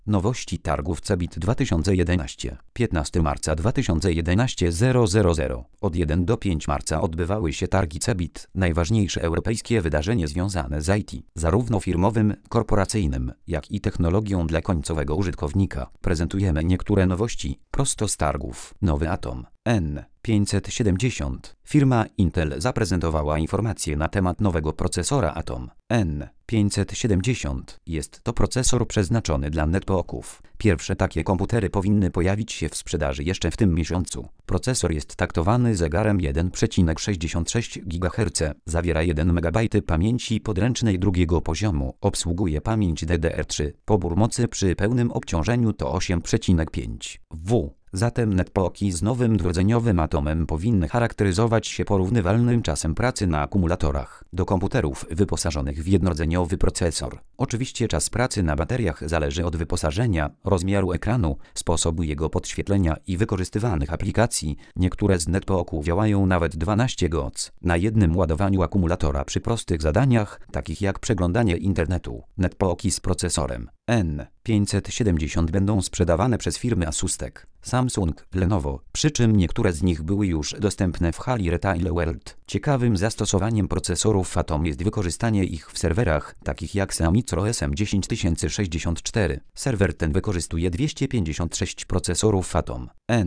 Nowości targów CeBIT 2011. 15 marca 2011 000. Od 1 do 5 marca odbywały się targi CeBIT, najważniejsze europejskie wydarzenie związane z IT, zarówno firmowym, korporacyjnym, jak i technologią dla końcowego użytkownika. Prezentujemy niektóre nowości, prosto z targów. Nowy Atom N570. Firma Intel zaprezentowała informacje na temat nowego procesora Atom N570. Jest to procesor przeznaczony dla netbooków. Pierwsze takie komputery powinny pojawić się w sprzedaży jeszcze w tym miesiącu. Procesor jest taktowany zegarem 1,66 GHz, zawiera 1 MB pamięci podręcznej drugiego poziomu, obsługuje pamięć DDR3, pobór mocy przy pełnym obciążeniu to 8,5 W. Zatem netbooki z nowym rdzeniowym atomem powinny charakteryzować się porównywalnym czasem pracy na akumulatorach do komputerów wyposażonych w jednordzeniowy procesor. Oczywiście czas pracy na bateriach zależy od wyposażenia, rozmiaru ekranu, sposobu jego podświetlenia i wykorzystywanych aplikacji. Niektóre z netbooków działają nawet 12 godzin na jednym ładowaniu akumulatora przy prostych zadaniach, takich jak przeglądanie internetu. Netbooki z procesorem N570 będą sprzedawane przez firmy Asustek, Samsung, Lenovo, przy czym niektóre z nich były już dostępne w hali Retail World. Ciekawym zastosowaniem procesorów Atom jest wykorzystanie ich w serwerach, takich jak Samicro SM10064. Serwer ten wykorzystuje 256 procesorów Atom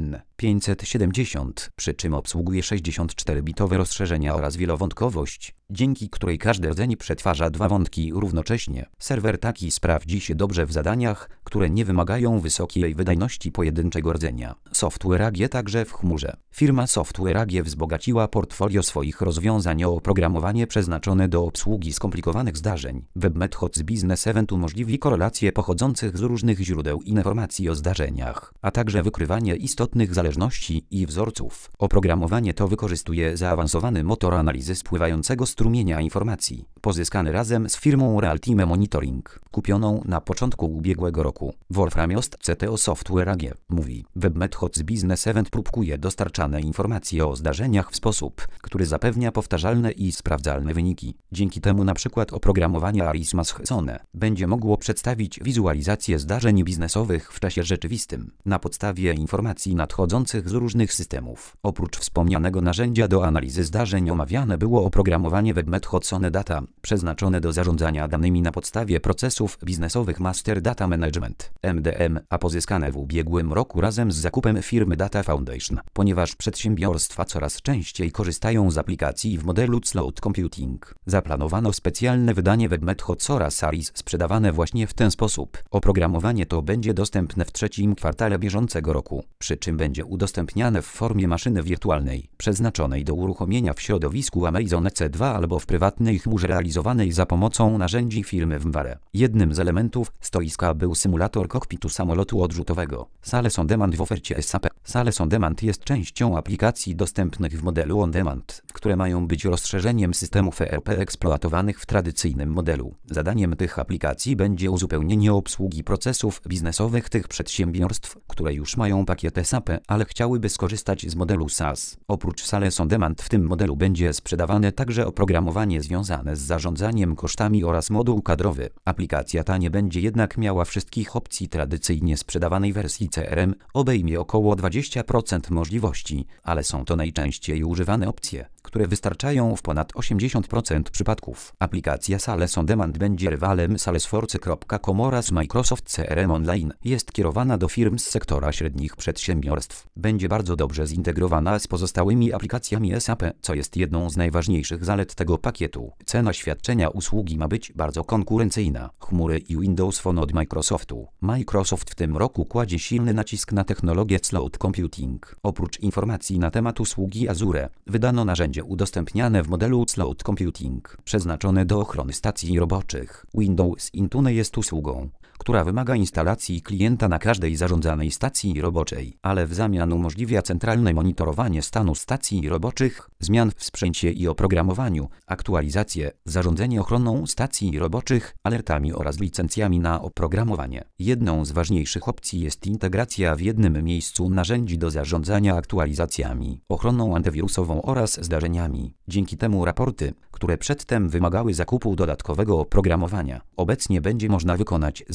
N570, przy czym obsługuje 64-bitowe rozszerzenia oraz wielowątkowość, dzięki której każdy rdzeń przetwarza 2 wątki równocześnie. Serwer taki sprawdzi się dobrze w zadaniach, które nie wymagają wysokiej wydajności pojedynczego rdzenia. Software AG także w chmurze. Firma Software AG wzbogaciła portfolio swoich rozwiązań o oprogramowanie przeznaczone do obsługi skomplikowanych zdarzeń. WebMethod z Business Event umożliwi korelację pochodzących z różnych źródeł informacji o zdarzeniach, a także wykrywanie istotnych zależności i wzorców. Oprogramowanie to wykorzystuje zaawansowany motor analizy spływającego strumienia informacji, pozyskany razem z firmą Realtime Monitoring, kupioną na początku ubiegłego roku. Wolfram Jost, CTO Software AG, mówi: WebMethod z Business Event próbkuje dostarczane informacje o zdarzeniach w sposób, który zapewnia powtarzalne i sprawdzalne wyniki. Dzięki temu np. oprogramowanie Arisma Schsone będzie mogło przedstawić wizualizację zdarzeń biznesowych w czasie rzeczywistym, na podstawie informacji nadchodzących z różnych systemów. Oprócz wspomnianego narzędzia do analizy zdarzeń omawiane było oprogramowanie WebMethod Sone Data, przeznaczone do zarządzania danymi na podstawie procesów biznesowych Master Data Management (MDM), a pozyskane w ubiegłym roku razem z zakupem firmy Data Foundation, ponieważ przedsiębiorstwa coraz częściej korzystają z aplikacji w modelu Cloud Computing. Zaplanowano specjalne wydanie WebMethod Sora Saris sprzedawane właśnie w ten sposób. Oprogramowanie to będzie dostępne w trzecim kwartale bieżącego roku, przy czym będzie udostępniane w formie maszyny wirtualnej, przeznaczonej do uruchomienia w środowisku Amazon EC2 albo w prywatnej chmurze realizowanej za pomocą narzędzi firmy VMware. Jednym z elementów stoiska był symulator kokpitu samolotu odrzutowego. Sales On Demand w ofercie SAP. Sales On Demand jest częścią aplikacji dostępnych w modelu On Demand, które mają być rozszerzeniem systemów ERP eksploatowanych w tradycyjnym modelu. Zadaniem tych aplikacji będzie uzupełnienie obsługi procesów biznesowych tych przedsiębiorstw, które już mają pakiet SAP, ale chciałyby skorzystać z modelu SaaS. Oprócz Sales On Demand w tym modelu będzie sprzedawane także oprogramowanie związane z zarządzaniem kosztami oraz moduł kadrowy. Aplikacja ta nie będzie jednak miała wszystkich opcji tradycyjnie sprzedawanej wersji CRM, obejmie około 20% możliwości, ale są to najczęściej używane opcje, które wystarczają w ponad 80% przypadków. Aplikacja Sales On Demand będzie rywalem Salesforce.com oraz Microsoft CRM Online. Jest kierowana do firm z sektora średnich przedsiębiorstw. Będzie bardzo dobrze zintegrowana z pozostałymi aplikacjami SAP, co jest jedną z najważniejszych zalet tego pakietu. Cena świadczenia usługi ma być bardzo konkurencyjna. Chmury i Windows Phone od Microsoftu. Microsoft w tym roku kładzie silny nacisk na technologię Cloud Computing. Oprócz informacji na temat usługi Azure, wydano narzędzie udostępniane w modelu Cloud Computing, przeznaczone do ochrony stacji roboczych. Windows Intune jest usługą, która wymaga instalacji klienta na każdej zarządzanej stacji roboczej, ale w zamian umożliwia centralne monitorowanie stanu stacji roboczych, zmian w sprzęcie i oprogramowaniu, aktualizację, zarządzanie ochroną stacji roboczych, alertami oraz licencjami na oprogramowanie. Jedną z ważniejszych opcji jest integracja w jednym miejscu narzędzi do zarządzania aktualizacjami, ochroną antywirusową oraz zdarzeniami. Dzięki temu raporty, które przedtem wymagały zakupu dodatkowego oprogramowania, obecnie będzie można wykonać za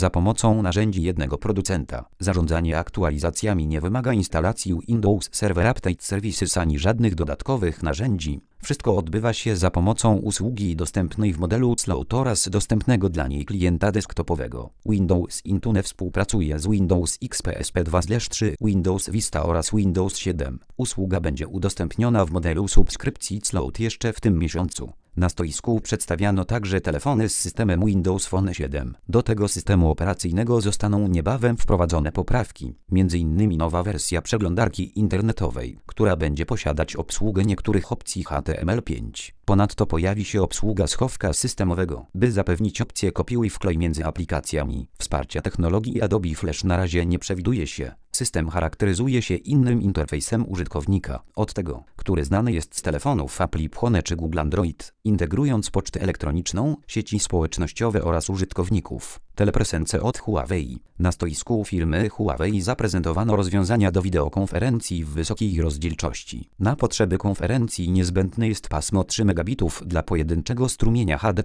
za pomocą narzędzi jednego producenta. Zarządzanie aktualizacjami nie wymaga instalacji Windows Server Update Services ani żadnych dodatkowych narzędzi. Wszystko odbywa się za pomocą usługi dostępnej w modelu Cloud oraz dostępnego dla niej klienta desktopowego. Windows Intune współpracuje z Windows XP SP2/3, Windows Vista oraz Windows 7. Usługa będzie udostępniona w modelu subskrypcji Cloud jeszcze w tym miesiącu. Na stoisku przedstawiano także telefony z systemem Windows Phone 7. Do tego systemu operacyjnego zostaną niebawem wprowadzone poprawki, m.in. nowa wersja przeglądarki internetowej, która będzie posiadać obsługę niektórych opcji HTML5. Ponadto pojawi się obsługa schowka systemowego, by zapewnić opcję kopiuj wklej między aplikacjami. Wsparcia technologii Adobe Flash na razie nie przewiduje się. System charakteryzuje się innym interfejsem użytkownika od tego, który znany jest z telefonów Apple iPhone czy Google Android, integrując pocztę elektroniczną, sieci społecznościowe oraz użytkowników. Telepresence od Huawei. Na stoisku firmy Huawei zaprezentowano rozwiązania do wideokonferencji w wysokiej rozdzielczości. Na potrzeby konferencji niezbędne jest pasmo 3 megabitów dla pojedynczego strumienia HD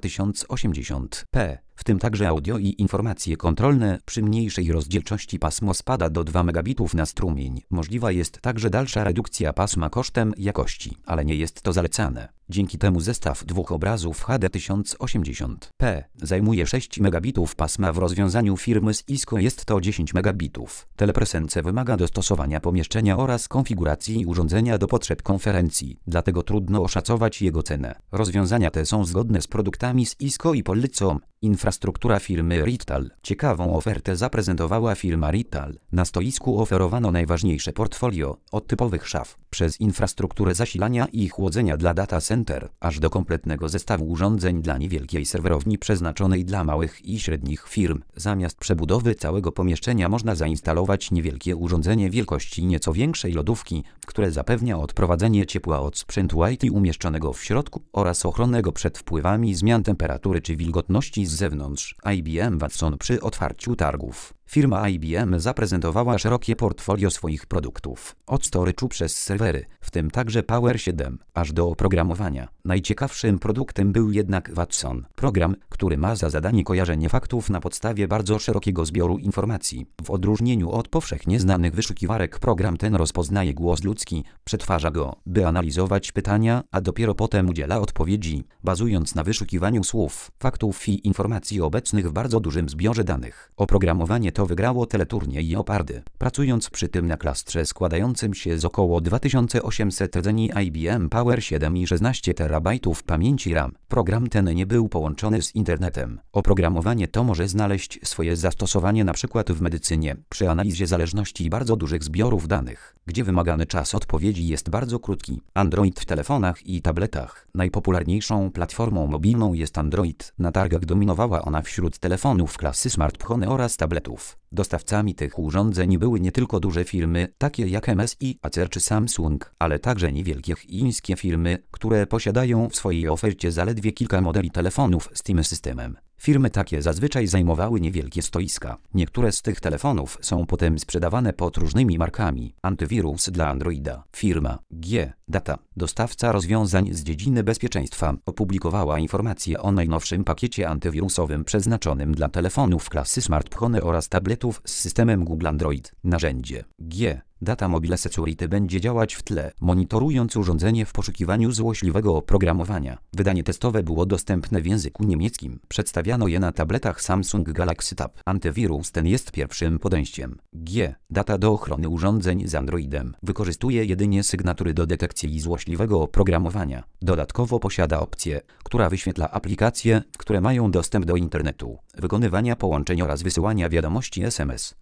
1080p, w tym także audio i informacje kontrolne. Przy mniejszej rozdzielczości pasmo spada do 2 megabitów na strumień. Możliwa jest także dalsza redukcja pasma kosztem jakości, ale nie jest to zalecane. Dzięki temu zestaw dwóch obrazów HD 1080p zajmuje 6 megabitów pasma. W rozwiązaniu firmy Cisco jest to 10 megabitów. Telepresence wymaga dostosowania pomieszczenia oraz konfiguracji urządzenia do potrzeb konferencji, dlatego trudno oszacować jego cenę. Rozwiązania te są zgodne z produktami Cisco i polecą. Infrastruktura firmy Rital. Ciekawą ofertę zaprezentowała firma Rital. Na stoisku oferowano najważniejsze portfolio, od typowych szaf, przez infrastrukturę zasilania i chłodzenia dla data center, aż do kompletnego zestawu urządzeń dla niewielkiej serwerowni przeznaczonej dla małych i średnich firm. Zamiast przebudowy całego pomieszczenia można zainstalować niewielkie urządzenie wielkości nieco większej lodówki, które zapewnia odprowadzenie ciepła od sprzętu IT umieszczonego w środku oraz ochronę go przed wpływami zmian temperatury czy wilgotności z zewnątrz. IBM Watson przy otwarciu targów. Firma IBM zaprezentowała szerokie portfolio swoich produktów, od storage'u przez serwery, w tym także Power 7, aż do oprogramowania. Najciekawszym produktem był jednak Watson, program, który ma za zadanie kojarzenie faktów na podstawie bardzo szerokiego zbioru informacji. W odróżnieniu od powszechnie znanych wyszukiwarek program ten rozpoznaje głos ludzki, przetwarza go, by analizować pytania, a dopiero potem udziela odpowiedzi, bazując na wyszukiwaniu słów, faktów i informacji obecnych w bardzo dużym zbiorze danych. Oprogramowanie to wygrało teleturniej Jeopardy, pracując przy tym na klastrze składającym się z około 2800 rdzeni IBM Power 7 i 16 terabajtów pamięci RAM. Program ten nie był połączony z internetem. Oprogramowanie to może znaleźć swoje zastosowanie np. w medycynie, przy analizie zależności bardzo dużych zbiorów danych, gdzie wymagany czas odpowiedzi jest bardzo krótki. Android w telefonach i tabletach. Najpopularniejszą platformą mobilną jest Android. Na targach dominowała ona wśród telefonów klasy smartphone oraz tabletów. Dostawcami tych urządzeń były nie tylko duże firmy, takie jak MSI, Acer czy Samsung, ale także niewielkie chińskie firmy, które posiadają w swojej ofercie zaledwie kilka modeli telefonów z tym systemem. Firmy takie zazwyczaj zajmowały niewielkie stoiska. Niektóre z tych telefonów są potem sprzedawane pod różnymi markami. Antywirus dla Androida. Firma G-Data, dostawca rozwiązań z dziedziny bezpieczeństwa, opublikowała informacje o najnowszym pakiecie antywirusowym przeznaczonym dla telefonów klasy smartphone oraz tabletów z systemem Google Android. Narzędzie G-Data Mobile Security będzie działać w tle, monitorując urządzenie w poszukiwaniu złośliwego oprogramowania. Wydanie testowe było dostępne w języku niemieckim. Przedstawiano je na tabletach Samsung Galaxy Tab. Antywirus ten jest pierwszym podejściem G-Data do ochrony urządzeń z Androidem. Wykorzystuje jedynie sygnatury do detekcji złośliwego oprogramowania. Dodatkowo posiada opcję, która wyświetla aplikacje, które mają dostęp do internetu, wykonywania połączeń oraz wysyłania wiadomości SMS.